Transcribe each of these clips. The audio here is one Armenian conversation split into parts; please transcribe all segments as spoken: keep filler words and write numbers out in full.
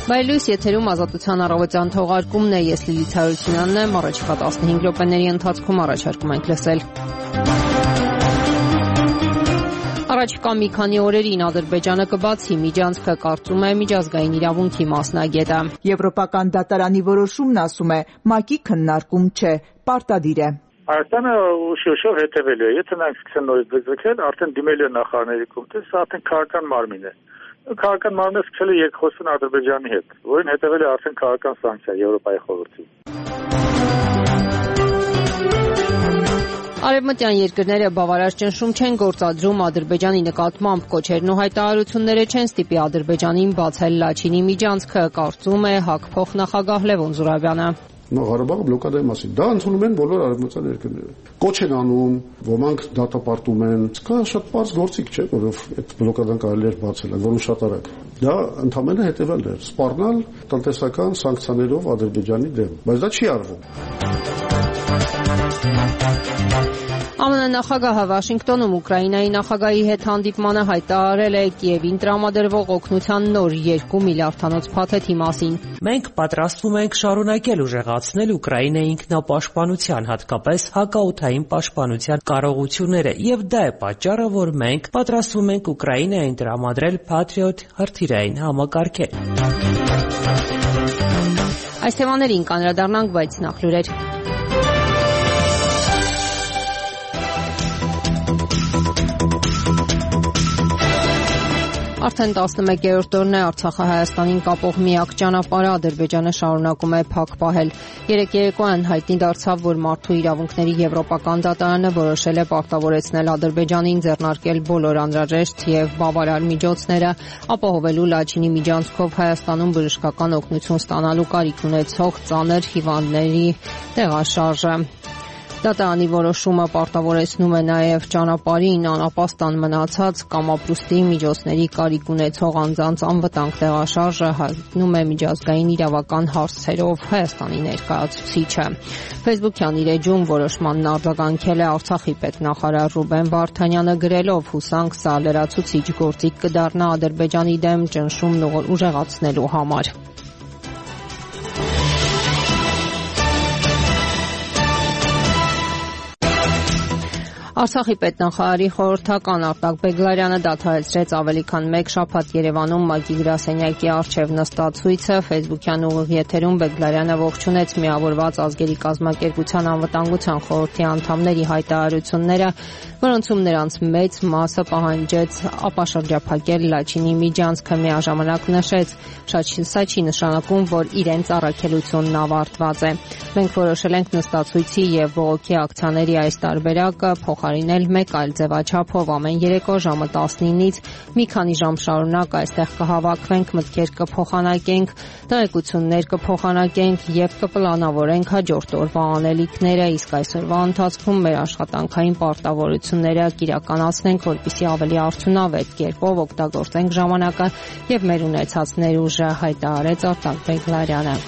Բայլույս եթերում ազատության առավոտյան թողարկումն է, ես Լիլիթ Հարությունյանն եմ, առաջիկա տասնհինգ րոպեների ընթացքում առաջարկում ենք լսել։ Առաջիկա մի քանի օրերին Ադրբեջանը կբացի միջանցքը, կարծում է միջազգային իրավունքի մասնագետը։ Եվրոպական դատարանի որոշումն, ասում է, ՄԱԿ-ի քննարկում չէ, պարտադիր է։ Հայաստանը ուշ-ուշով հետևել է, եթե նրանք սկսեն նորից ձգձգել, արդեն դիմել է նախարարների կոմիտե, սա արդեն քաղաքական մարմին է։ Քաղաքական մարմինը սկսել է երկխոսություն Ադրբեջանի հետ, որին հետևել է արդեն քաղաքական սանկցիա Եվրոպայի խորհրդի։ Արևմտյան երկրները բավարար ճնշում չեն գործադրում Ադրբեջանի նկատմամբ, կոչերն ու հայտարարությունները չեն ստիպի Ադրբեջանին բացել Լաչինի միջանցքը, կարծում է ՀԱԿ փոխնախագահ Լևոն Զուրաբյանը։ Ղարաբաղը բլոկադայի մասին։ Դա ընդունում են բոլոր արևմտյան երկրները։ Կոչ են անում, ոմանք դատապարտում են։ Դա շատ պարզ գործիք չէ, որով այդ բլոկադան կարելի է բացել, որոնց շատ արագ։ Դա ընդհանրապես հետևել է, սպառնալ տնտեսական սանկցիաներով Ադրբեջանի դեմ, բայց դա չի արվում։ ԱՄՆ նախագահը Վաշինգտոնում Ուկրաինայի նախագահի հետ հանդիպմանը հայտարարել է Կիևին տրամադրվող օգնության նոր երկու միլիարդանոց փաթեթի մասին։ Մենք պատրաստվում ենք շարունակել ուժեղացնել Ուկրաինայի ինքնապաշտպանության, հատկապես հակաօդային պաշտպանության կարողությունները, եւ դա է պատճառը, որ մենք պատրաստվում ենք Ուկրաինային տրամադրել Patriot հրթիռային համակարգեր։ Այս թեմաներին կանդրադառնանք, բայց նախ լուրեր։ Արդեն տասնմեկերորդ օրն է Արցախը Հայաստանին կապող միակ ճանապարհը Ադրբեջանը շարունակում է փակ պահել։ Երեկ երեկոյան հայտնի դարձավ, որ Մարդու իրավունքների եվրոպական դատարանը որոշել է պարտավորեցնել Ադրբեջանին ձեռնարկել բոլոր անհրաժեշտ եւ բավարար միջոցները, ապահովելու Լաչինի միջանցքով Հայաստանում բժշկական օգնություն ստանալու կարիք ունեցող ծանր հիվանդների տեղաշարժը։ Դատարանի որոշումը պարտավորեցնում է նաև ճանապարհին անապաստան մնացած կամ ապրուստի միջոցների կարիք ունեցող անձանց անվտանգ տեղաշարժը, հայտնում է միջազգային իրավական հարցերով Հայաստանի ներկայացուցիչը։ Facebook-յան իր էջում որոշմանն արձագանքել է Արցախի պետնախարար Ռուբեն Վարդանյանը, գրելով՝ հուսանք սա լրացուցիչ գործիք կդառնա Ադրբեջանի դեմ ճնշումն ուժեղացնելու համար։ Արցախի պետնախարարի խորհրդական Արտակ Բեգլարյանը դադարեցրեց ավելի քան մեկ շաբաթ Երևանում ՄԱԿ-ի գրասենյակի առջև նստած ցույցը։ Facebook-յան ուղիղ եթերում Բեգլարյանը ողջունեց միավորված ազգերի կազմակերպության անվտանգության խորհրդի անդամների հայտարարությունները, որոնցում նրանց մեծ մասը պահանջեց ապաշրջափակել Լաչինի միջանցքը, միաժամանակ նշեց, սա չի նշանակում, որ իրենց առաքելությունն ավարտված է։ Մենք որոշել ենք նստածույցի եւ բողոքի ակցիաների այս տարբերակը փոխարինել մեկ այլ ձևաչափով։ Ամեն երեկո ժամը տասնինից մի քանի ժամ շարունակ այստեղ կհավաքվենք, մտքեր կփոխանակենք, տեղեկություններ կփոխանակենք եւ կպլանավորենք հաջորդ օրվա անելիքները, իսկ այսօրվա ընթացքում մեր աշխատանքային պարտավորությունները կիրականացնենք, որպեսզի ավելի արդյունավետ կերպով օգտագործենք ժամանակը եւ մեր ունեցած ներուժը, հայտարարեց Արտակ Բեգլարյանը։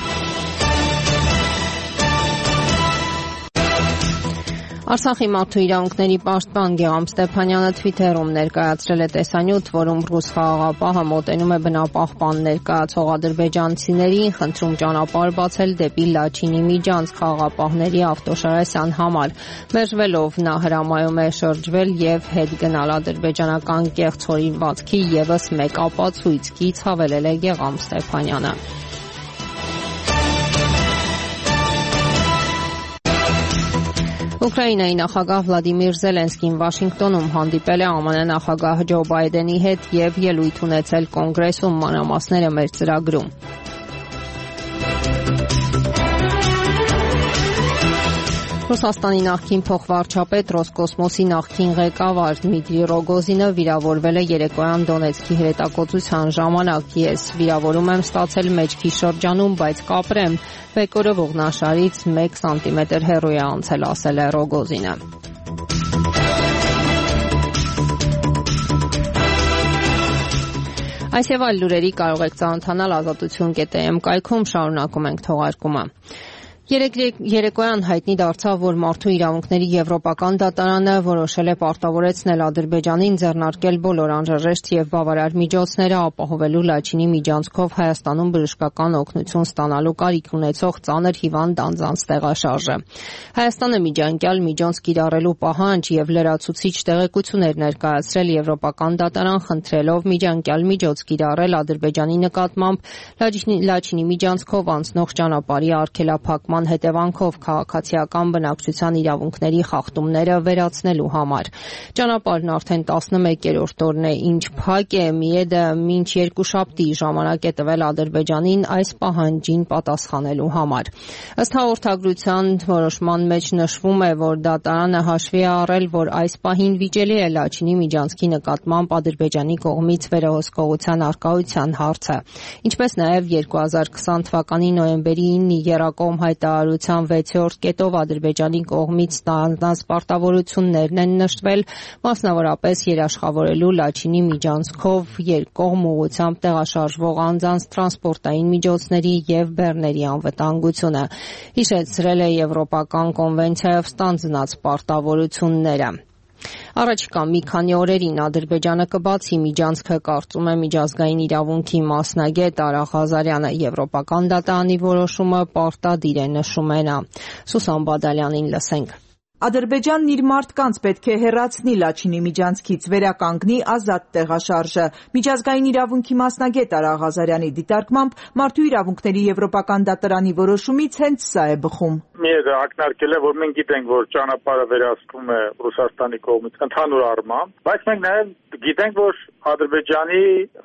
Արցախի մարդու իրավունքների պաշտպան Գեղամ Ստեփանյանը Twitter-ում ներկայացրել է տեսանյութ, որում ռուս խաղաղապահը մոտենում է բնապահպան ներկայացող ադրբեջանցիներին, խնդրում ճանապարհ բացել դեպի Լաչինի միջանցք խաղաղապահների ավտոշարասյան համար։ Մերժվելով նա հրամայում է շրջվել եւ հետ գնալ ադրբեջանական կեղծ հորինվածքի եւս մեկ ապացույց, ցավելել է Գեղամ Ստեփանյանը։ Ուկրաինայի նախագահ Վլադիմիր Զելենսկին Վաշինգտոնում հանդիպել է ԱՄՆ նախագահ Ջո Բայդենի հետ եւ ելույթ ունեցել կոնգրեսում, մանրամասները մեր ծրագրում։ Ռուսաստանի նախկին փոխվարչապետ Ռոսկոսմոսի նախկին ղեկավար Դմիտրի Ռոգոզինը վիրավորվել է երեկոյան Դոնեցկի հրետակոծության ժամանակ։ Ես վիրավորում եմ ստացել մեջքի շրջանում, բայց կապրեմ։ Բեկորը ողնաշարից մեկ սանտիմետր հեռու է անցել, ասել է Ռոգոզինը։ Այս եւ այլ լուրերի կարող եք ծանոթանալ ազատություն կետ էմ կայքում, շարունակում ենք թողարկումը։ Երեկ երեկոյան հայտնի դարձավ, որ Մարդու իրավունքների եվրոպական դատարանը որոշել է պարտավորեցնել Ադրբեջանին ձեռնարկել բոլոր անհրաժեշտ եւ բավարար միջոցները ապահովելու Լաչինի միջանցքով Հայաստանում բժշկական օգնություն ստանալու կարիք ունեցող ծանր հիվանդ անձանց տեղաշարժը։ Հայաստանը միջանկյալ միջոց կիրառելու պահանջ եւ լրացուցիչ տեղեկություններ ներկայացրել եվրոպական դատարան, խնդրելով միջանկյալ միջոց կիրառել Ադրբեջանի նկատմամբ Լաչինի միջանցքով անցնող ճանապարհի արգելափակման հետևանքով քաղաքացիական բնակչության իրավունքների խախտումները վերացնելու համար։ Ճանապարհն արդեն տասնմեկերորդ օրն է, ինչ փակ է, Միեդը մինչ երկուշաբթի ժամանակ է տվել Ադրբեջանին այս պահանջին պատասխանելու համար։ Ըստ հաղորդագրության որոշման մեջ նշվում է, որ դատարանը հաշվի է առել, որ այս պահին վիճելի է Լաչինի միջանցքի նկատմամբ Ադրբեջանի կողմից վերահսկողության առկայության հարցը, ինչպես նաև երկու հազար քսան թվականի նոյեմբերի ինը եռակողմ հայտարարության վեցերորդ կետով Ադրբեջանի կողմից ստանձնած պարտավորություններն են նշվել, մասնավորապես երաշխավորելու Լաչինի միջանցքով երկկողմ ուղղությամբ տեղաշարժվող անձանց տրանսպորտային միջոցների եւ բեռների անվտանգությունը, հիշեցրել է Եվրոպական կոնվենցիայով ստանձնած պարտավորությունները։ Առաջիկա մի քանի օրերին Ադրբեջանը կբացի միջանցքը, կարծում է միջազգային իրավունքի մասնագետ Արա Ղազարյանը։ Եվրոպական դատարանի որոշումը պարտադիր է, նշում է նա։ Սուսան Բադալյանին լսենք։ Ադրբեջանն իր մարդկանց պետք է հեռացնի Լաչինի միջանցքից, վերականգնի ազատ տեղաշարժը։ Միջազգային իրավունքի մասնագետ Արա Ղազարյանի դիտարկմամբ Մարդու իրավունքների եվրոպական դատարանի որոշումից հենց սա է բխում։ Միեդը ակնարկել է, որ մենք գիտենք, որ ճանապարհը վերահսկվում է Ռուսաստանի կողմից ընդհանուր առմամբ, բայց մենք նաև գիտենք, որ Ադրբեջանի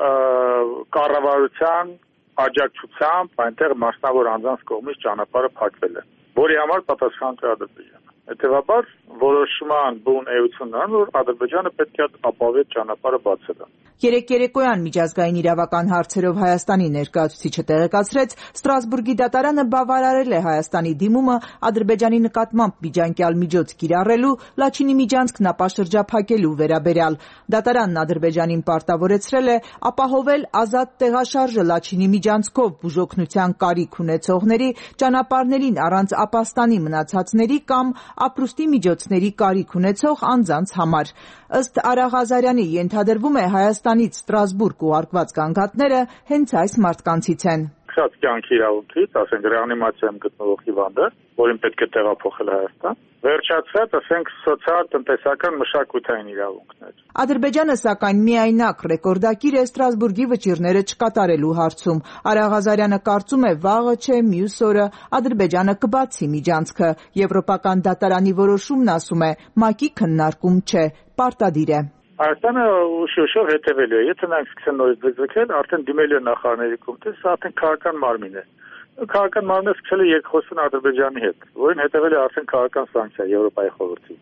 կառավարության աջակցությամբ այնտեղ մասնավոր անձանց կողմից ճանապարհը փակվել է, որի համար պատասխան կա Ադրբեջանը։ Հետևաբար որոշման բուն էությունն է, որ Ադրբեջանը պետք է ապահովի ճանապարհը բացել։ Երեկ երեկոյան միջազգային իրավական հարցերով Հայաստանի ներկայացուցիչը տեղեկացրեց, Ստրասբուրգի դատարանը բավարարել է Հայաստանի դիմումը Ադրբեջանի նկատմամբ միջանկյալ միջոց կիրառելու, Լաչինի միջանցքն ապաշրջափակելու վերաբերյալ։ Դատարանն Ադրբեջանին պարտավորեցրել է ապահովել ազատ տեղաշարժը Լաչինի միջանցքով բուժօգնության կարիք ունեցողների, ճանապարհներին առանց ապաստանի մնացածների կամ ապրուստի միջոցների կարիք ունեցող անձանց համար։ Ըստ Արա Ղազարյանի, ենթադրվում է Հայաստանից Ստրասբուրգ ուղարկված գանգատները հենց այս մարդկանցից են։ Շատ կյանքի իրավունքից, ասենք ռեանիմացիայում գտնվող հիվանդը, որին պետք է տեղափոխել Հայաստան, վերջացրած, ասենք սոցիալ-տնտեսական մշակութային իրավունքներ։ Ադրբեջանը սակայն միայնակ ռեկորդակիր է Ստրասբուրգի վճիռները չկատարելու հարցում։ Արա Ղազարյանը կարծում է, վաղը չէ, մյուս օրը Ադրբեջանը կբացի միջանցքը։ Եվրոպական դատարանի որոշումն, ասում է, ՄԱԿ-ի քննարկում չէ, պարտադիր է։ Հայաստանը ուշ-ուշով հետևելու է, եթե նրանք սկսեն նորից ձգձգել, արդեն դիմելու է նախարարների կոմիտեն, սա արդեն քաղաքական մարմին է։ Քաղաքական մարմինը սկսել է երկխոսություն Ադրբեջանի հետ, որին հետևել է արդեն քաղաքական սանկցիա Եվրոպայի խորհրդի։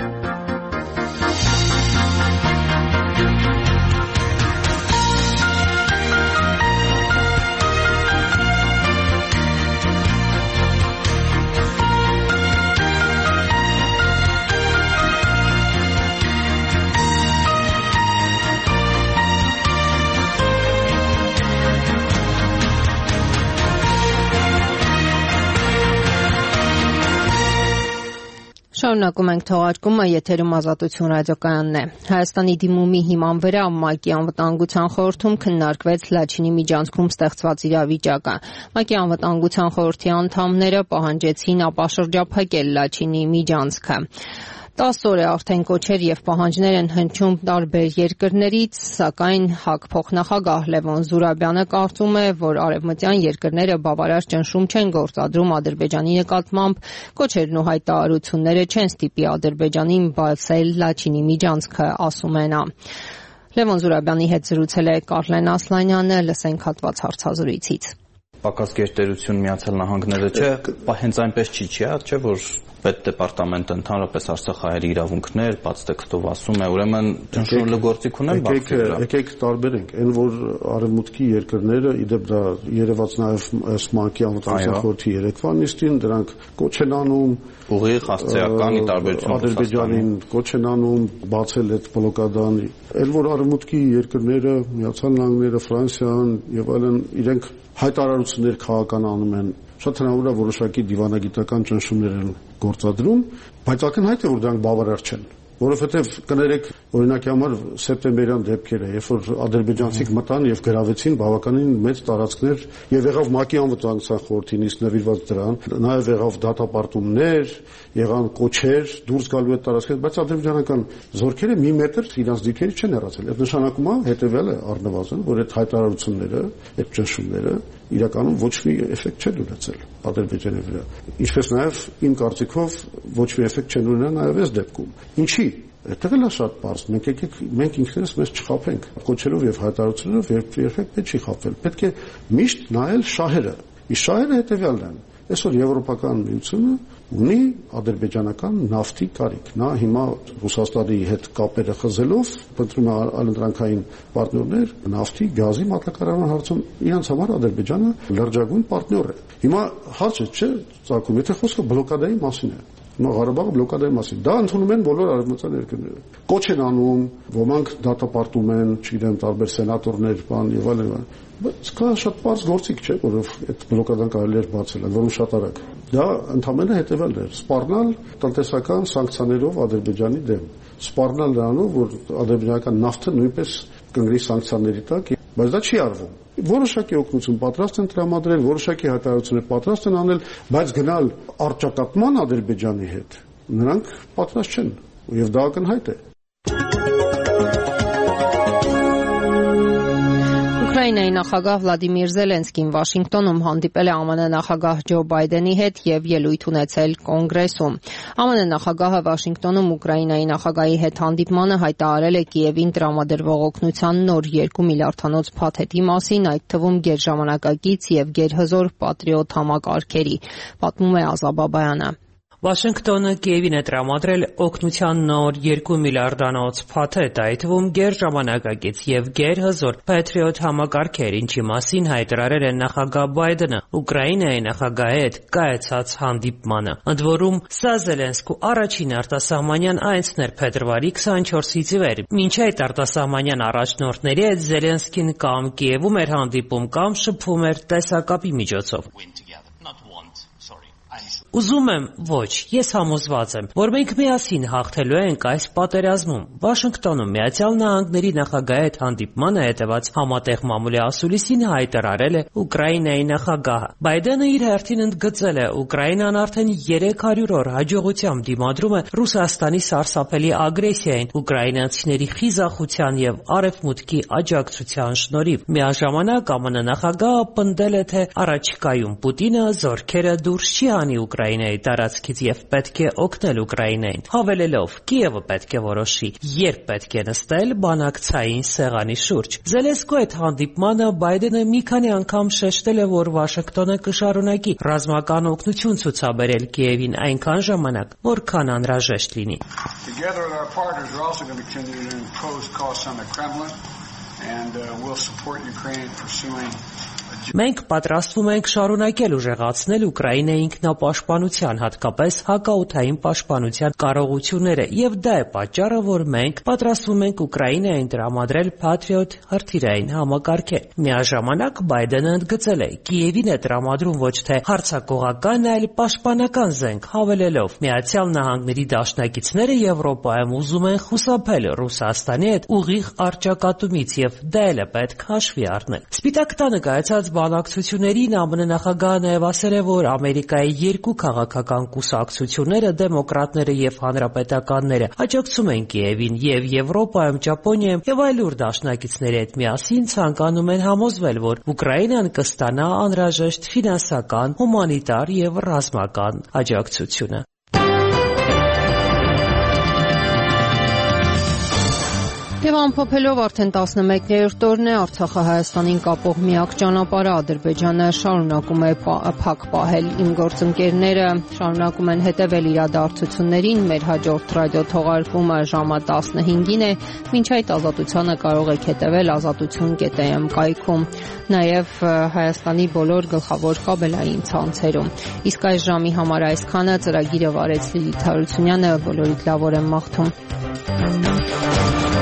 Շարունակում ենք թողարկումը, եթերում Ազատություն ռադիոկայանն է։ Հայաստանի դիմումի հիման վրա ՄԱԿ-ի անվտանգության խորհրդում քննարկվեց Լաչինի միջանցքում ստեղծված իրավիճակը։ ՄԱԿ-ի անվտանգության խորհրդի անդամները պահանջեցին ապաշրջափակել Լաչինի միջանցքը։ Տասը օր է արդեն կոչեր եւ պահանջներ են հնչում տարբեր երկրներից, սակայն ՀԱԿ փոխնախագահ Լևոն Զուրաբյանը կարծում է, որ արևմտյան երկրները բավարար ճնշում չեն գործադրում Ադրբեջանի նկատմամբ, կոչերն ու հայտարարությունները չեն ստիպի Ադրբեջանին բացել Լաչինի միջանցքը, ասում է նա։ Լևոն Զուրաբյանի հետ զրուցել է Կարլեն Ասլանյանը, լսենք հատված հարցազրույցից։ Պակաս գերտերություն Միացյալ Նահանգները չէ, հենց այնպես չի, չէ, չէ, որ պետդեպարտամենտը ընդհանրապես արցախահայերի իրավունքներ, բաց տեքստով ասում է, ուրեմն ճնշումը գործիք ունեն բախի վրա։ Եկեք տարբերենք, այն որ արևմուտքի երկրները, իդեպ դա երևաց նաև ՄԱԿ-ի անվտանգության խորհրդի երեկվա նիստին, դրանք կոչ են անում ուղիղ հասցեականի տարբերություն Ադրբեջանին կոչ են անում բացել այդ բլոկադան, այլ որ արևմուտքի երկրները, Միացյալ Նահանգները, Ֆրանսիան եւ այլն իրենք հայտարարություններ քաղաքական անում են շատ հնարավոր է որոշակի դիվանագիտական ճնշումներ են գործադրում, բայց ակնհայտ է, որ դրանք բավարար չեն, որովհետև կներեք օրինակի համար սեպտեմբերյան դեպքերը, երբ որ ադրբեջանցիք մտան եւ գրավեցին բավականին մեծ տարածքներ եւ եղավ ՄԱԿ-ի անվտանգության խորհրդին իսկ նվիրված դրան, նաեւ եղավ դատապարտումներ, եղան կոչեր դուրս գալու այդ տարածքից, բայց ադրբեջանական զորքերը մի մետր իրենց դիրքերից չեն հեռացել։ Այդ նշանակում է հետեւյալը առնվազն, որ այդ հայտարարությունները, այդ ճնշումները իրականում ոչ մի էֆեկտ չեն ունեցել Ադրբեջանի վրա։ Ինչպես նաև իմ կարծիքով ոչ մի էֆեկտ չեն ունենա նաև այս դեպքում։ Ինչի՞։ Այդտեղ էլ է շատ պարզ։ Մենք եկեք մենք ինքներս մեզ չխաբենք։ Կոչերով եւ հայտարարություններով երբեք պետք չի խաբվել։ Պետք է միշտ նայել շահերը։ Իսկ շահերը հետեւյալն են։ Այսօր Եվրոպական միությունը ունի ադրբեջանական նավթի կարիք։ Նա հիմա Ռուսաստանի հետ կապերը խզելով փնտրում է այլընտրանքային պարտներներ նավթի, գազի մատակարարման հարցում իրենց համար Ադրբեջանը լրջագույն պարտներ է։ Հիմա հարցը չէ ծագում, եթե խոսքը բլոկադայի մասին է։ Հիմա Ղարաբաղը բլոկադայի մասին։ Դա ընդունում են բոլոր արևմտյան երկրները։ Կոչ են անում, ոմանք դատապարտում են, չգիտեմ, տարբեր սենատորներ, բան եւ այլն։ Բայց կա շատ պարզ գործիք չէ, որով այդ բլոկադան կարելի է բացել, որում շատ արագ։ Դա ընդհանրապես հետևյալն է՝ սպառնալ տնտեսական սանկցիաներով Ադրբեջանի դեմ, սպառնալ նրանով, որ ադրբեջանական նավթը նույնպես կընկնի սանկցիաների տակ, բայց դա չի արվում։ Որոշակի օգնություն պատրաստ են տրամադրել, որոշակի հայտարարություններ պատրաստ են անել, բայց գնալ առճակատման Ադրբեջանի հետ նրանք պատրաստ չեն, եւ դա ակնհայտ է։ Ուկրաինայի նախագահ Վլադիմիր Զելենսկին Վաշինգտոնում հանդիպել է ԱՄՆ նախագահ Ջո Բայդենի հետ եւ ելույթ ունեցել կոնգրեսում։ ԱՄՆ նախագահը Վաշինգտոնում Ուկրաինայի նախագահի հետ հանդիպմանը հայտարարել է Կիևին տրամադրվող օգնության նոր երկու միլիարդանոց փաթեթի մասին, այդ թվում գերժամանակակից եւ գերհզոր Պատրիոտ համակարգերի, պատմում է Ազա Բաբայանը։ Վաշինգտոնը Կիևին է տրամադրել օգնության նոր երկու միլիարդանոց փաթեթ, այդ թվում գերժամանակակից եւ գերհզոր Patriot համակարգեր, ինչի մասին հայտարարել է նախագահ Բայդենը Ուկրաինայի նախագահի հետ կայացած հանդիպմանը։ Ընդ որում, սա Զելենսկու առաջին արտասահմանյան այցն էր փետրվարի քսաներկուսից ի վեր։ Մինչ այդ արտասահմանյան առաջնորդների հետ Զելենսկին կամ Կիևում էր հանդիպում, կամ շփվում էր տեսակապի միջոցով։ Ուզում եմ, ոչ, ես համոզված եմ, որ մենք միասին հաղթելու ենք այս պատերազմում։ Վաշինգտոնում Միացյալ Նահանգների նախագահի հետ հանդիպմանը հետևած համատեղ մամուլի ասուլիսին հայտարարել է Ուկրաինայի նախագահը։ Բայդենը իր հերթին ընդգծել է, Ուկրաինան արդեն երեք հարյուր օր հաջողությամբ դիմադրում է Ռուսաստանի սարսափելի ագրեսիային, ուկրաինացիների խիզախության եւ արևմուտքի աջակցության շնորհիվ։ Միաժամանակ ԱՄՆ նախագահը պնդել է, թե առաջիկայում Պուտինը զորքերը դուրս չի հանի Ուկրաինայի տարածքից եւ պետք է օգնել Ուկրաինային, հավելելով Կիևը պետք է որոշի, երբ պետք է նստել բանակցային սեղանի շուրջ։ Զելենսկու հետ հանդիպմանը Բայդենը մի քանի անգամ շեշտել է, որ Վաշինգտոնը կշարունակի ռազմական օգնություն ցուցաբերել Կիևին այնքան ժամանակ, որքան անհրաժեշտ լինի։ Մենք պատրաստվում ենք շարունակել ուժեղացնել Ուկրաինայի ինքնապաշտպանության, հատկապես հակաօդային պաշտպանության կարողությունները, եւ դա է պատճառը, որ մենք պատրաստվում ենք Ուկրաինային տրամադրել Patriot հրթիռային համակարգեր։ Միաժամանակ Բայդենը ընդգծել է, Կիևին է տրամադրում ոչ թե հարձակողական, այլ պաշտպանական զենք, հավելելով, Միացյալ Նահանգների դաշնակիցները Եվրոպայում ուզում են խուսափել Ռուսաստանի հետ ուղիղ առճակատումից, եւ դա էլ է պետք հաշվի առնել։ Սպիտակ տանը կայացած բանակցություններին ԱՄՆ նախագահը նաև ասել է, որ Ամերիկայի երկու քաղաքական կուսակցությունները, դեմոկրատները եւ հանրապետականները, աջակցում են Կիևին եւ Եվրոպայում, Ճապոնիայում եւ այլուր դաշնակիցների հետ միասին ցանկանում են համոզվել, որ Ուկրաինան կստանա անհրաժեշտ ֆինանսական, հումանիտար եւ ռազմական աջակցությունը։ Եվ ամփոփելով արդեն տասնմեկերորդ օրն է Արցախը Հայաստանին կապող միակ ճանապարհը, Ադրբեջանը շարունակում է փակ պահել։ Իմ գործընկերները շարունակում են հետևել իրադարձություններին։ Մեր հաջորդ ռադիո թողարկումը ժամը տասնհինգին է։ Մինչ այդ ազատությանը կարող եք հետևել ազատություն կետ է էմ կայքում, նաև Հայաստանի բոլոր գլխավոր կաբելային ցանցերում։ Իսկ այս ժամի համար այսքանը, ծրագիրը վարեց Լիլիթ Հարությունյանը, բոլորիդ լավ օր եմ մաղթում։